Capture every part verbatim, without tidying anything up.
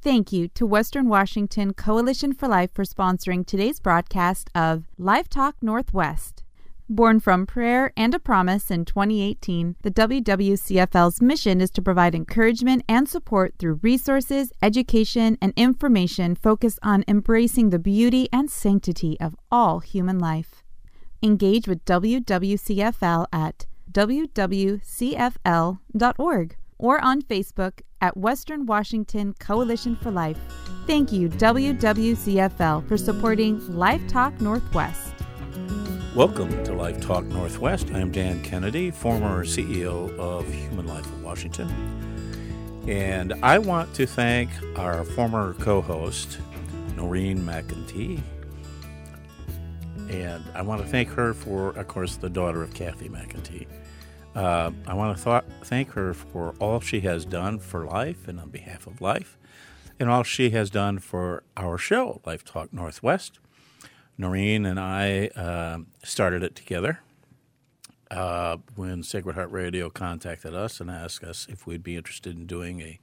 Thank you to Western Washington Coalition for Life for sponsoring today's broadcast of Life Talk Northwest. Born from prayer and a promise in twenty eighteen, the W W C F L's mission is to provide encouragement and support through resources, education, and information focused on embracing the beauty and sanctity of all human life. Engage with W W C F L at w w c f l dot org or on Facebook at Western Washington Coalition for Life. Thank you, W W C F L, for supporting Life Talk Northwest. Welcome to Life Talk Northwest. I'm Dan Kennedy, former C E O of Human Life of Washington. And I want to thank our former co-host, Noreen McEntee. And I want to thank her for, of course, the daughter of Kathy McEntee. Uh, I want to th- thank her for all she has done for Life and on behalf of Life, and all she has done for our show, Life Talk Northwest. Noreen and I uh, started it together uh, when Sacred Heart Radio contacted us and asked us if we'd be interested in doing a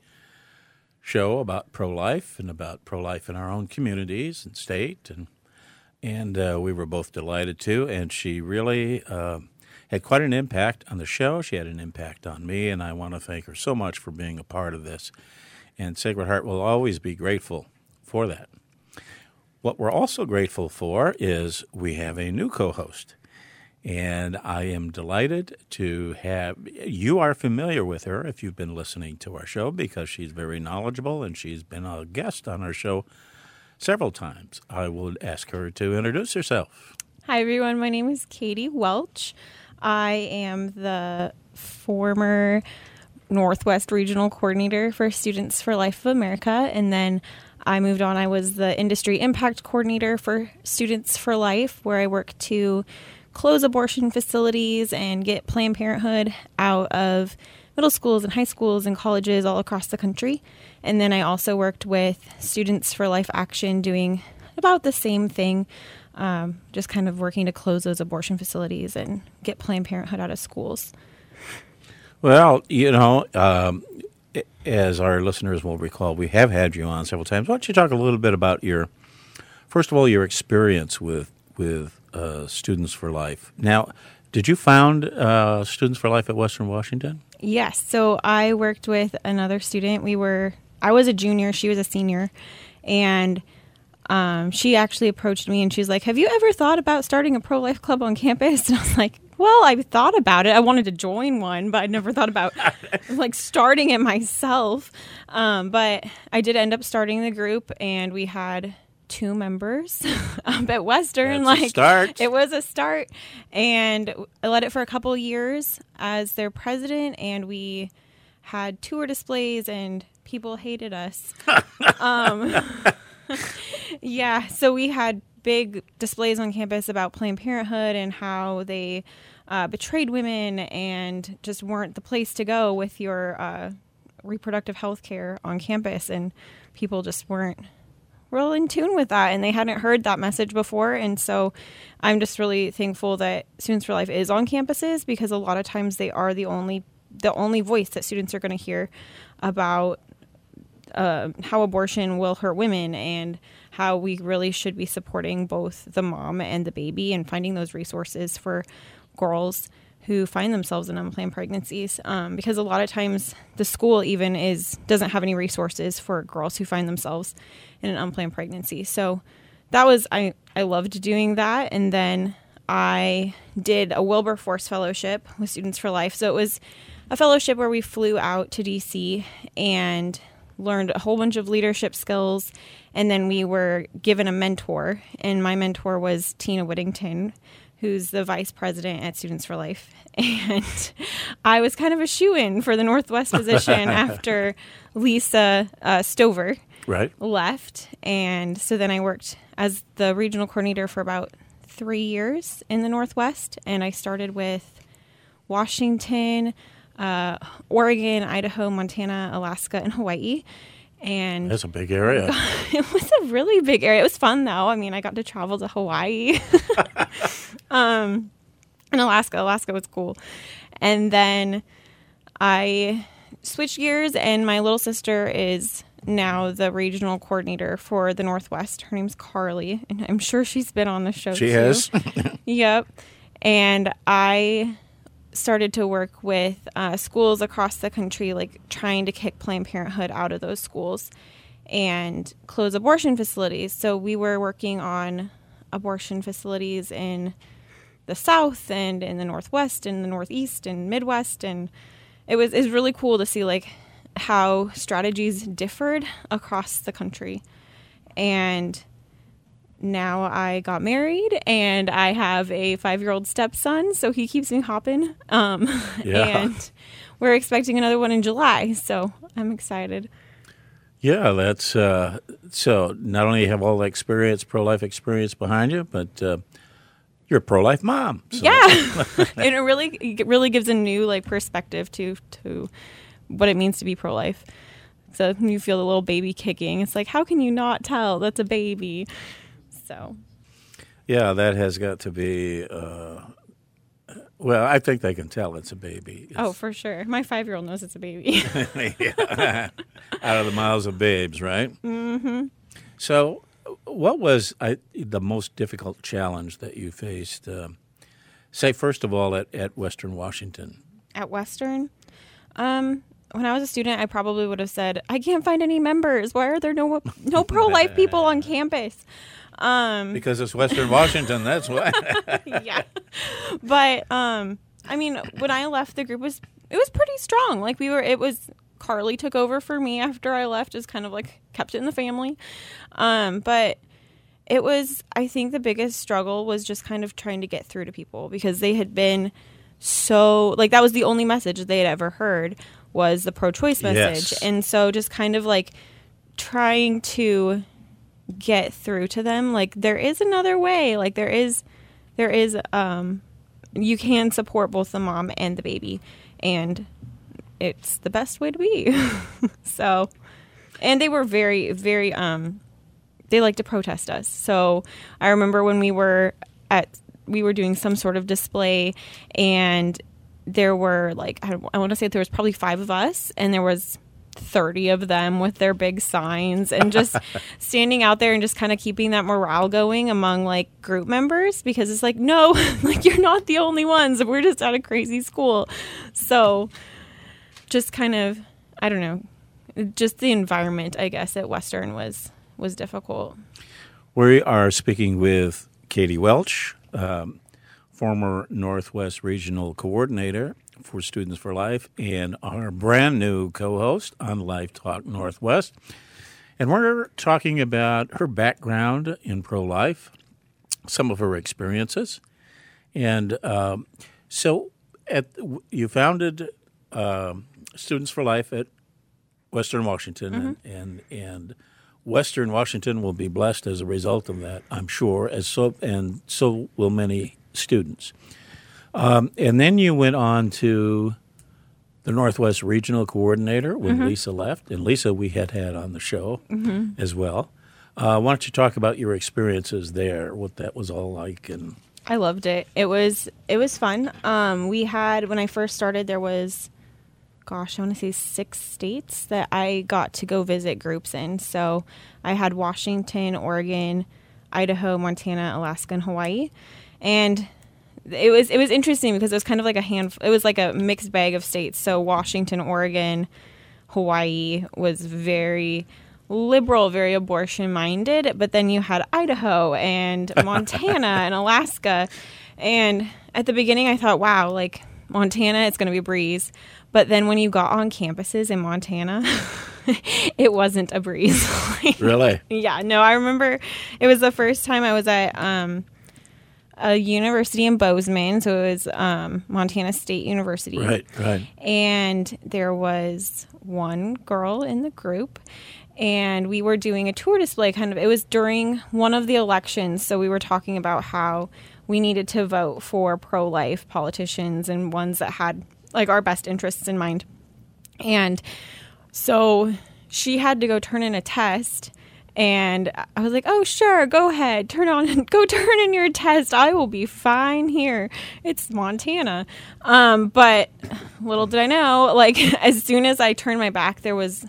show about pro-life and about pro-life in our own communities and state. And and uh, we were both delighted to. And she really uh, had quite an impact on the show. She had an impact on me, and I want to thank her so much for being a part of this. And Sacred Heart will always be grateful for that. What we're also grateful for is we have a new co-host, and I am delighted to have – you are familiar with her if you've been listening to our show because she's very knowledgeable and she's been a guest on our show several times. I will ask her to introduce herself. Hi, everyone. My name is Katie Welch. I am the former Northwest Regional Coordinator for Students for Life of America, and then – I moved on. I was the Industry Impact Coordinator for Students for Life, where I work to close abortion facilities and get Planned Parenthood out of middle schools and high schools and colleges all across the country. And then I also worked with Students for Life Action doing about the same thing, um, just kind of working to close those abortion facilities and get Planned Parenthood out of schools. Well, you know, um, as our listeners will recall, we have had you on several times. Why don't you talk a little bit about your, first of all, your experience with with uh, Students for Life. Now, did you found uh, Students for Life at Western Washington? Yes. So I worked with another student. We were, I was a junior, she was a senior, and um, she actually approached me and she was like, "Have you ever thought about starting a pro-life club on campus?" And I was like, well, I thought about it. I wanted to join one, but I never thought about like starting it myself. Um, but I did end up starting the group, and we had two members up at Western. That's like a start. It was a start, and I led it for a couple years as their president, and we had tour displays, and people hated us. um, yeah, so we had big displays on campus about Planned Parenthood and how they uh, betrayed women and just weren't the place to go with your uh, reproductive health care on campus. And people just weren't real in tune with that, and they hadn't heard that message before. And so I'm just really thankful that Students for Life is on campuses, because a lot of times they are the only the only voice that students are going to hear about uh, how abortion will hurt women and how we really should be supporting both the mom and the baby and finding those resources for girls who find themselves in unplanned pregnancies. Um, because a lot of times the school even is doesn't have any resources for girls who find themselves in an unplanned pregnancy. So that was, I, I loved doing that. And then I did a Wilberforce Fellowship with Students for Life. So it was a fellowship where we flew out to D C and learned a whole bunch of leadership skills. And then we were given a mentor, and my mentor was Tina Whittington, who's the vice president at Students for Life. And I was kind of a shoo-in for the Northwest position after Lisa uh, Stover right. left. And so then I worked as the regional coordinator for about three years in the Northwest. And I started with Washington, uh, Oregon, Idaho, Montana, Alaska, and Hawaii. And that's a big area. It was a really big area. It was fun, though. I mean, I got to travel to Hawaii um, and Alaska. Alaska was cool. And then I switched gears, and my little sister is now the regional coordinator for the Northwest. Her name's Carly, and I'm sure she's been on the show She too. has. Yep. And I started to work with uh, schools across the country, like trying to kick Planned Parenthood out of those schools and close abortion facilities. So we were working on abortion facilities in the South and in the Northwest and the Northeast and Midwest. And it was, it was really cool to see like how strategies differed across the country. And now I got married and I have a five-year-old stepson, so he keeps me hopping. Um, Yeah. And we're expecting another one in July, so I'm excited. Yeah, that's uh, so. Not only have all the experience, pro-life experience behind you, but uh, you're a pro-life mom. So. Yeah, and it really, it really gives a new like perspective to to what it means to be pro-life. So you feel the little baby kicking. It's like, how can you not tell that's a baby? So. Yeah, that has got to be. Uh, well, I think they can tell it's a baby. It's, Oh, for sure. My five-year-old knows it's a baby. yeah. Out of the mouths of babes, right? Mm-hmm. So, what was I, the most difficult challenge that you faced? Uh, say, first of all, at, at Western Washington. At Western, um, when I was a student, I probably would have said, I can't find any members. Why are there no no pro-life people on campus? Um, Because it's Western Washington, that's why. yeah. But, um, I mean, when I left, the group was, it was pretty strong. Like we were, it was, Carly took over for me after I left, just kind of like kept it in the family. Um, but it was, I think the biggest struggle was just kind of trying to get through to people because they had been so, like that was the only message they had ever heard was the pro-choice message. Yes. And so just kind of like trying to get through to them, like there is another way, like there is there is um you can support both the mom and the baby, and it's the best way to be. So, and they were very very um they like to protest us. So I remember when we were at we were doing some sort of display, and there were like I, I want to say there was probably five of us, and there was thirty of them with their big signs, and just standing out there and just kind of keeping that morale going among like group members, because it's like, no, like you're not the only ones. We're just at a crazy school. So just kind of, I don't know, just the environment, I guess, at Western was, was difficult. We are speaking with Katie Welch, um, former Northwest Regional Coordinator for Students for Life, and our brand new co-host on Life Talk Northwest. And we're talking about her background in pro-life, some of her experiences. And um, so at, you founded uh, Students for Life at Western Washington, mm-hmm. and, and and Western Washington will be blessed as a result of that, I'm sure, as so and so will many students. Um, and then you went on to the Northwest Regional Coordinator when mm-hmm. Lisa left. And Lisa we had had on the show mm-hmm. as well. Uh, why don't you talk about your experiences there, what that was all like? And I loved it. It was it was fun. Um, we had, when I first started, there was, gosh, I want to say six states that I got to go visit groups in. So I had Washington, Oregon, Idaho, Montana, Alaska, and Hawaii. And It was it was interesting because it was kind of like a handful. It was like a mixed bag of states. So Washington, Oregon, Hawaii was very liberal, very abortion minded. But then you had Idaho and Montana and Alaska. And at the beginning, I thought, wow, like Montana, it's going to be a breeze. But then when you got on campuses in Montana, it wasn't a breeze. Really? Yeah. No, I remember it was the first time I was at um, a university in Bozeman. So it was um, Montana State University. Right, right. And there was one girl in the group. And we were doing a tour display kind of. It was during one of the elections. So we were talking about how we needed to vote for pro-life politicians and ones that had like our best interests in mind. And so she had to go turn in a test, and I was like, oh, sure, go ahead, turn on, go turn in your test. I will be fine here. It's Montana. Um, but little did I know, like as soon as I turned my back, there was,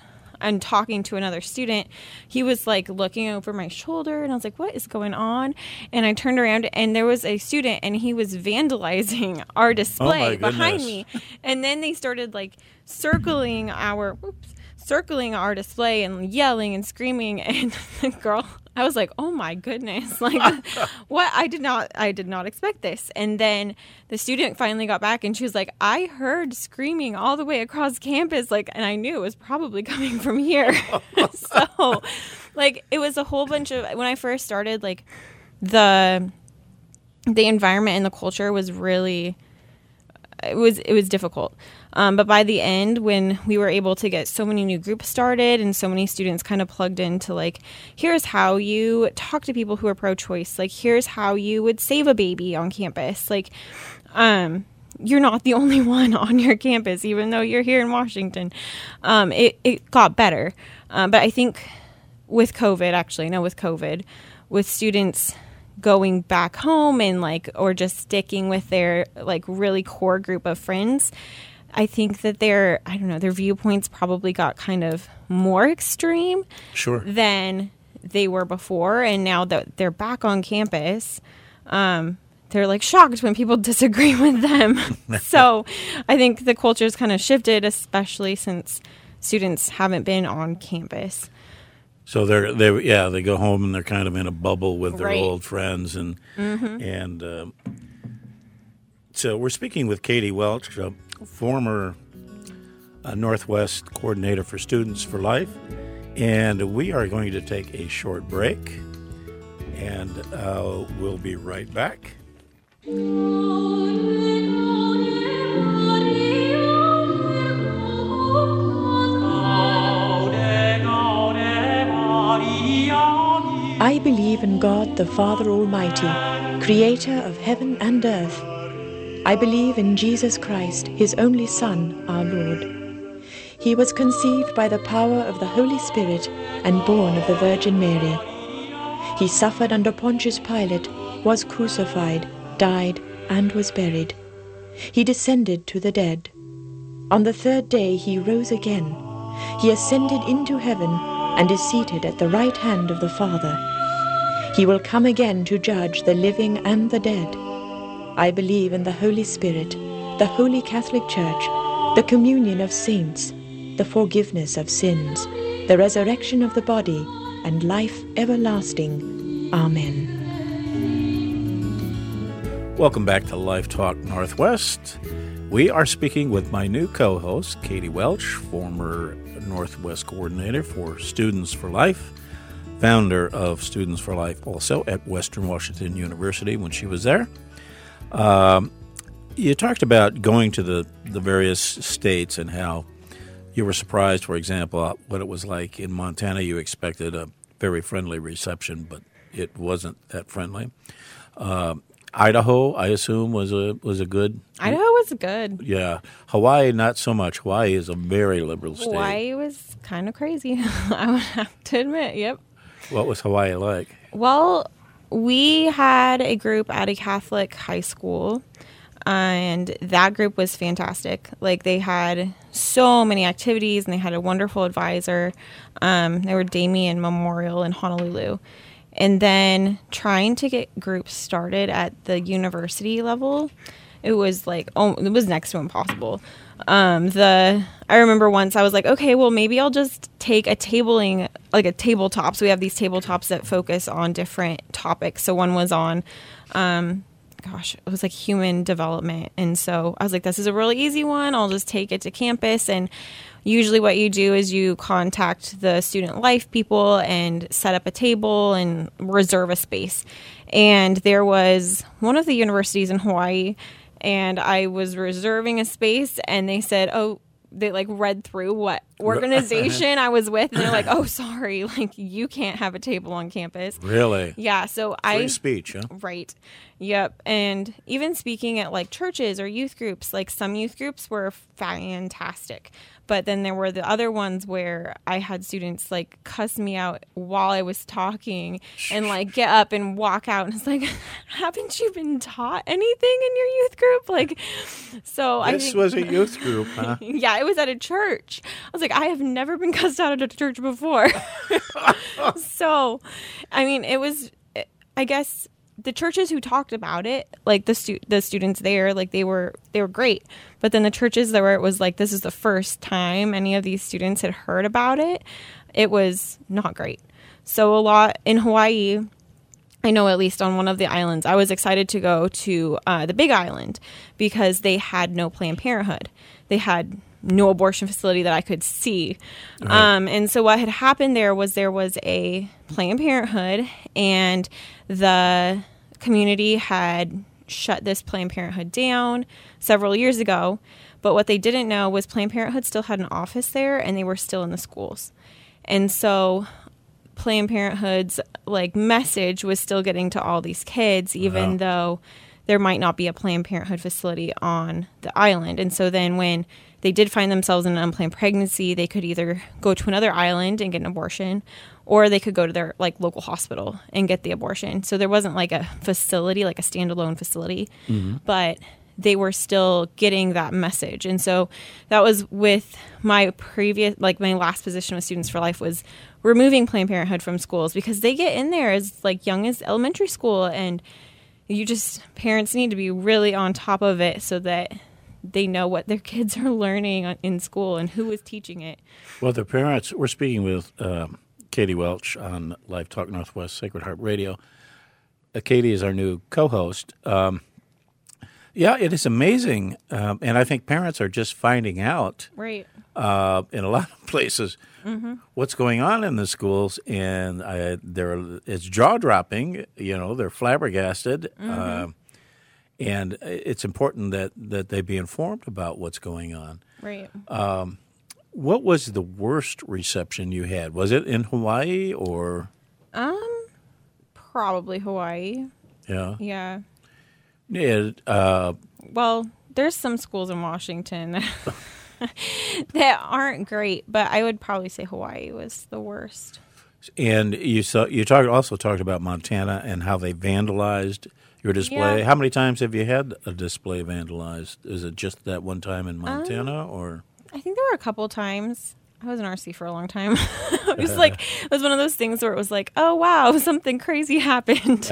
and talking to another student, he was like looking over my shoulder, and I was like, what is going on? And I turned around, and there was a student, and he was vandalizing our display oh behind me. And then they started like circling our whoops, circling our display and yelling and screaming. And the girl, I was like, oh my goodness, like what? I did not, I did not expect this. And then the student finally got back, and she was like, I heard screaming all the way across campus, like, and I knew it was probably coming from here. So, like, it was a whole bunch of, when I first started, like, the the environment and the culture was really, it was it was difficult. Um, but by the end, when we were able to get so many new groups started and so many students kind of plugged into, like, here's how you talk to people who are pro-choice. Like, here's how you would save a baby on campus. Like, um, you're not the only one on your campus, even though you're here in Washington. Um, it, it got better. Um, but I think with COVID, actually, no, with COVID, with students going back home and, like, or just sticking with their, like, really core group of friends, I think that their, I don't know, their viewpoints probably got kind of more extreme sure. than they were before. And now that they're back on campus, um, they're like shocked when people disagree with them. So I think the culture's kind of shifted, especially since students haven't been on campus. So they're they yeah they go home and they're kind of in a bubble with their Right. old friends and Mm-hmm. and um, so we're speaking with Katie Welch, a former uh, Northwest coordinator for Students for Life, and we are going to take a short break, and uh, we'll be right back. I believe in God the Father Almighty, creator of heaven and earth. I believe in Jesus Christ, his only Son, our Lord. He was conceived by the power of the Holy Spirit and born of the Virgin Mary. He suffered under Pontius Pilate, was crucified, died, and was buried. He descended to the dead. On the third day he rose again. He ascended into heaven and is seated at the right hand of the Father. He will come again to judge the living and the dead. I believe in the Holy Spirit, the Holy Catholic Church, the communion of saints, the forgiveness of sins, the resurrection of the body, and life everlasting. Amen. Welcome back to Life Talk Northwest. We are speaking with my new co-host, Katie Welch, former Northwest coordinator for Students for Life, founder of Students for Life also at Western Washington University when she was there. Um, you talked about going to the, the various states and how you were surprised, for example, what it was like in Montana. You expected a very friendly reception, but it wasn't that friendly. Uh, Idaho, I assume, was a was a good. Idaho was good. Yeah, Hawaii not so much. Hawaii is a very liberal state. Hawaii was kind of crazy, I would have to admit. Yep. What was Hawaii like? Well, we had a group at a Catholic high school, and that group was fantastic. Like, they had so many activities, and they had a wonderful advisor. Um, they were Damien Memorial in Honolulu. And then trying to get groups started at the university level, it was like, oh, it was next to impossible. Um, the I remember once I was like, okay, well, maybe I'll just take a tabling, like a tabletop. So we have these tabletops that focus on different topics. So one was on, um, gosh, it was like human development. And so I was like, this is a really easy one. I'll just take it to campus. And usually what you do is you contact the student life people and set up a table and reserve a space. And there was one of the universities in Hawaii, and I was reserving a space, and they said, oh, they like read through what organization I was with, and they're like, oh, sorry, like you can't have a table on campus. Really? Yeah, so Free I speech, huh? Right. Yep. And even speaking at like churches or youth groups, like some youth groups were fantastic. But then there were the other ones where I had students like cuss me out while I was talking and like get up and walk out. And it's like, haven't you been taught anything in your youth group? Like, so I This think, was a youth group, huh? yeah, it was at a church. I was like, I have never been cussed out at a church before. So, I mean, it was, I guess the churches who talked about it, like the stu- the students there, like they were they were great. But then the churches that where it was like this is the first time any of these students had heard about it, it was not great. So a lot in Hawaii, I know at least on one of the islands, I was excited to go to uh, the Big Island because they had no Planned Parenthood. They had no abortion facility that I could see. Right. Um, and so what had happened there was there was a Planned Parenthood, and the community had shut this Planned Parenthood down several years ago. But what they didn't know was Planned Parenthood still had an office there, and they were still in the schools. And so Planned Parenthood's like message was still getting to all these kids, even wow. though there might not be a Planned Parenthood facility on the island. And so then when they did find themselves in an unplanned pregnancy, they could either go to another island and get an abortion, or they could go to their like local hospital and get the abortion. So there wasn't like a facility, like a standalone facility, mm-hmm. but they were still getting that message. And so that was with my previous, like my last position with Students for Life was removing Planned Parenthood from schools, because they get in there as like young as elementary school, and you just, parents need to be really on top of it so that they know what their kids are learning in school and who is teaching it. Well, the parents, we're speaking with um, Katie Welch on Live Talk Northwest Sacred Heart Radio. Uh, Katie is our new co-host. Um, yeah, it is amazing, um, and I think parents are just finding out right. uh, in a lot of places mm-hmm. what's going on in the schools, and uh, they're, it's jaw-dropping. You know, they're flabbergasted. Mm-hmm. Uh, And it's important that, that they be informed about what's going on. Right. Um, what was the worst reception you had? Was it in Hawaii or? Um, probably Hawaii. Yeah. Yeah. Yeah. Uh, well, there's some schools in Washington that aren't great, but I would probably say Hawaii was the worst. And you saw you talked also talked about Montana and how they vandalized your display. Yeah. How many times have you had a display vandalized? Is it just that one time in Montana, um, or? I think there were a couple times. I was in R C for a long time. It was like it was one of those things where it was like, oh wow, something crazy happened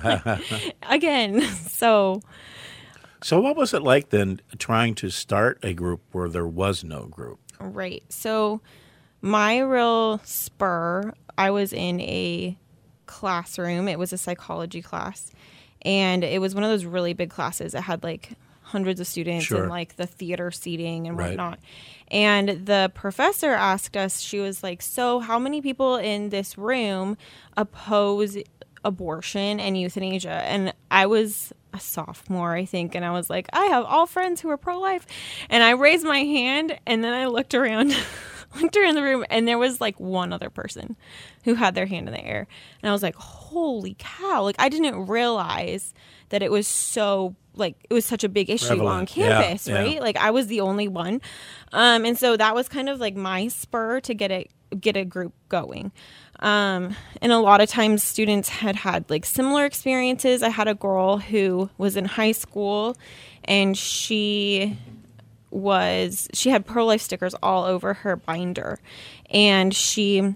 again. So, so what was it like then trying to start a group where there was no group? Right. So, my real spur, I was in a classroom. It was a psychology class. And it was one of those really big classes. It had like hundreds of students sure. and like the theater seating and right. whatnot. And the professor asked us, she was like, so how many people in this room oppose abortion and euthanasia? And I was a sophomore, I think. And I was like, I have all friends who are pro-life. And I raised my hand, and then I looked around. looked around the room, and there was like one other person who had their hand in the air. And I was like, holy cow. Like, I didn't realize that it was so, like, it was such a big issue prevalent. on campus, yeah, right? Yeah. Like, I was the only one. Um, and so that was kind of like my spur to get it, get a group going. Um, and a lot of times students had had like similar experiences. I had a girl who was in high school, and she was she had pro-life stickers all over her binder, and she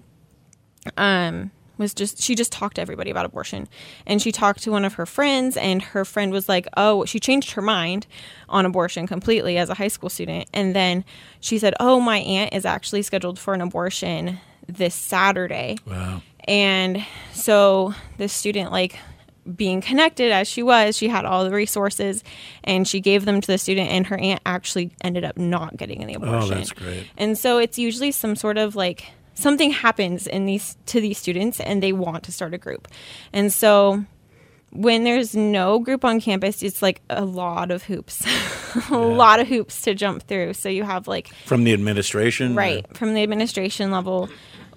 um was just she just talked to everybody about abortion. And she talked to one of her friends, and her friend was like, oh, she changed her mind on abortion completely as a high school student. And then she said, oh, my aunt is actually scheduled for an abortion this Saturday. Wow. And so the student, like, being connected as she was, she had all the resources, and she gave them to the student, and her aunt actually ended up not getting the abortion. Oh, that's great. And so it's usually some sort of like something happens in these to these students, and they want to start a group. And so when there's no group on campus, it's like a lot of hoops, a yeah. lot of hoops to jump through. So you have like from the administration, right? Or? From the administration level.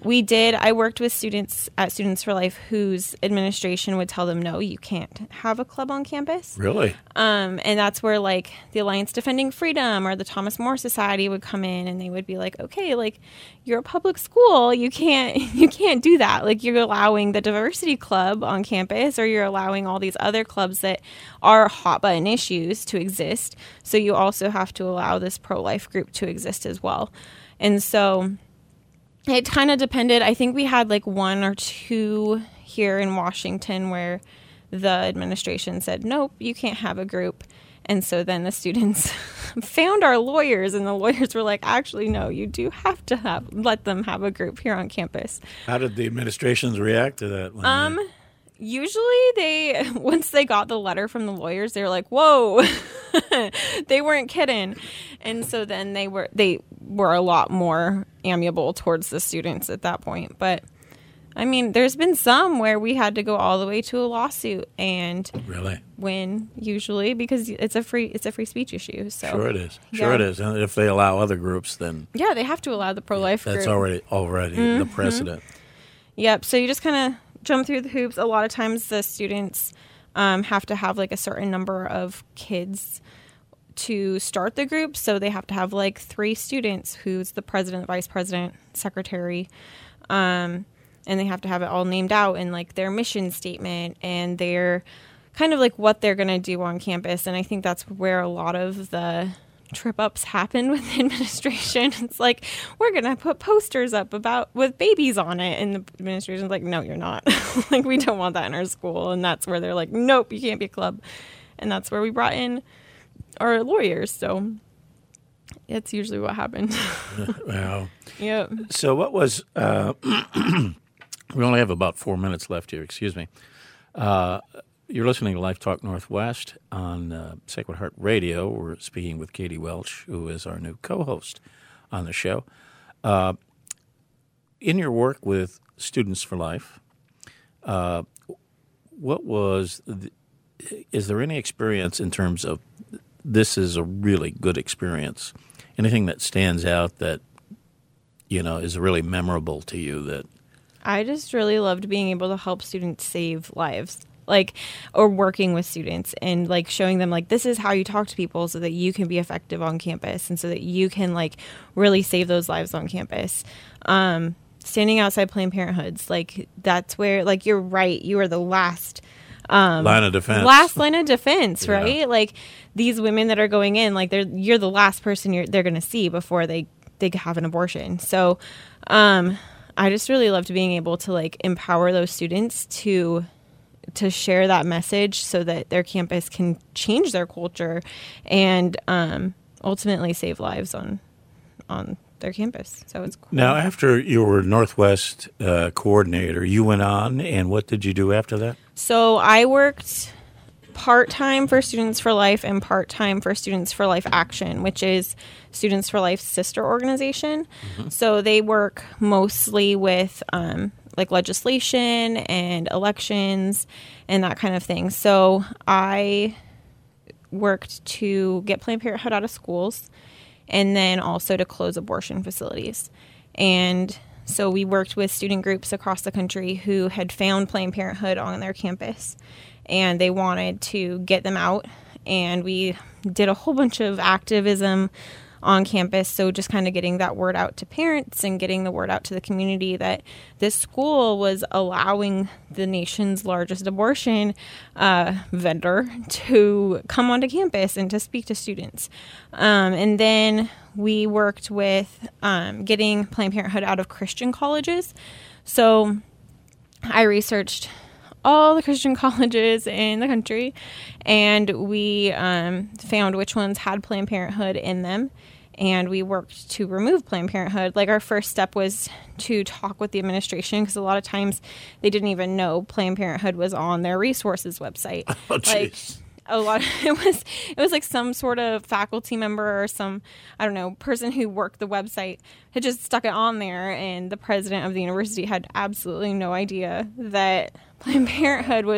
we did. I worked with students at Students for Life whose administration would tell them, no, you can't have a club on campus. Really? Um, and that's where like the Alliance Defending Freedom or the Thomas More Society would come in, and they would be like, okay, like you're a public school, you can't you can't do that. Like you're allowing the diversity club on campus, or you're allowing all these other clubs that are hot button issues to exist. So you also have to allow this pro-life group to exist as well. And so it kind of depended. I think we had like one or two here in Washington where the administration said, nope, you can't have a group. And so then the students found our lawyers, and the lawyers were like, actually, no, you do have to have let them have a group here on campus. How did the administrations react to that? When Um, they- usually they, once they got the letter from the lawyers, they were like, whoa, they weren't kidding. And so then they were, they were a lot more amiable towards the students at that point. But I mean, there's been some where we had to go all the way to a lawsuit and Really? win, usually, because it's a free, it's a free speech issue. So Sure it is. Sure Yeah. it is. And if they allow other groups, then yeah, they have to allow the pro-life that's group. already already the precedent. Yep. So you just kind of jump through the hoops. A lot of times the students um, have to have like a certain number of kids to start the group. So they have to have like three students who's the president, vice president, secretary. Um, and they have to have it all named out in like their mission statement and their kind of like what they're going to do on campus. And I think that's where a lot of the trip ups happen with the administration. It's like, we're going to put posters up about with babies on it. And the administration's like, no, you're not. Like, we don't want that in our school. And that's where they're like, nope, you can't be a club. And that's where we brought in our lawyers. So it's usually what happened. Wow. Yep. So what was uh, we only have about four minutes left here. Excuse me. Uh, you're listening to Life Talk Northwest on uh, Sacred Heart Radio. We're speaking with Katie Welch, who is our new co-host on the show. Uh, in your work with Students for Life, uh, what was the, is there any experience in terms of this is a really good experience? Anything that stands out that, you know, is really memorable to you that I just really loved being able to help students save lives, like, or working with students and like showing them like, this is how you talk to people so that you can be effective on campus and so that you can like really save those lives on campus. Um, standing outside Planned Parenthoods, like that's where, like, you're right. You are the last um, line of defense. Last line of defense, Yeah. right? Like these women that are going in, like they're, you're the last person you're, they're going to see before they, they have an abortion. So, um, I just really loved being able to like empower those students to to share that message so that their campus can change their culture and um, ultimately save lives on on their campus. So it's cool. Now, after you were Northwest uh, coordinator, you went on, and what did you do after that? So I worked part-time for Students for Life and part-time for Students for Life Action, which is Students for Life's sister organization. Mm-hmm. So they work mostly with um, like legislation and elections and that kind of thing. So I worked to get Planned Parenthood out of schools and then also to close abortion facilities. And so we worked with student groups across the country who had found Planned Parenthood on their campus and they wanted to get them out. And we did a whole bunch of activism on campus. So just kind of getting that word out to parents and getting the word out to the community that this school was allowing the nation's largest abortion uh, vendor to come onto campus and to speak to students. Um, and then we worked with um, getting Planned Parenthood out of Christian colleges. So I researched all the Christian colleges in the country, and we um, found which ones had Planned Parenthood in them, and we worked to remove Planned Parenthood. Like, our first step was to talk with the administration, because a lot of times they didn't even know Planned Parenthood was on their resources website. Oh, like, jeez. a lot of, it was it was like some sort of faculty member or some, I don't know, person who worked the website had just stuck it on there, and the president of the university had absolutely no idea that Planned Parenthood was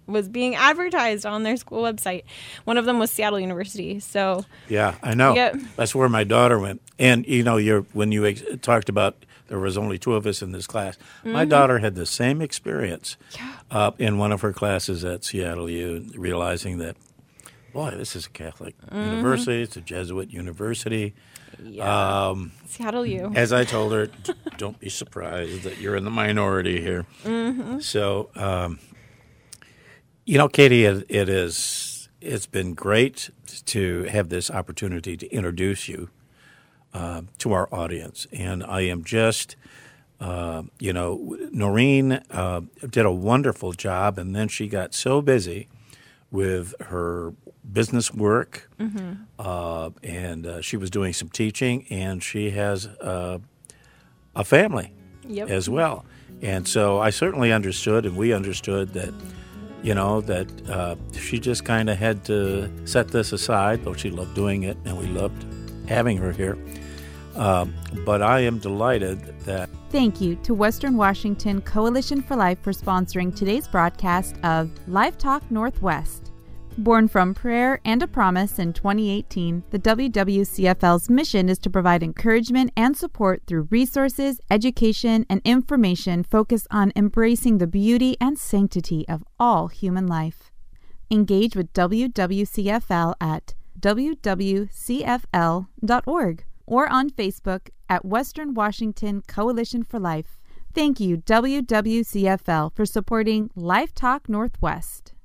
was being advertised on their school website. One of them was Seattle University. So yeah, I know. Yep. That's where my daughter went. And, you know, you're, when you ex- talked about there was only two of us in this class, mm-hmm. my daughter had the same experience yeah. uh, in one of her classes at Seattle U, realizing that, boy, this is a Catholic mm-hmm. university. It's a Jesuit university. Yeah. Um, Seattle U. As I told her, don't be surprised that you're in the minority here. Mm-hmm. So, um, you know, Katie, it, it is, it's been great to have this opportunity to introduce you uh, to our audience. And I am just, uh, you know, Noreen uh, did a wonderful job, and then she got so busy with her business work, mm-hmm. uh, and uh, she was doing some teaching, and she has uh, a family yep. as well. And so I certainly understood, and we understood that, you know, that uh, she just kind of had to set this aside, though she loved doing it, and we loved having her here. Um, but I am delighted that... Thank you to Western Washington Coalition for Life for sponsoring today's broadcast of Live Talk Northwest. Born from prayer and a promise in twenty eighteen, the W W C F L's mission is to provide encouragement and support through resources, education, and information focused on embracing the beauty and sanctity of all human life. Engage with W W C F L at w w c f l dot org or on Facebook at Western Washington Coalition for Life. Thank you, W W C F L, for supporting Life Talk Northwest.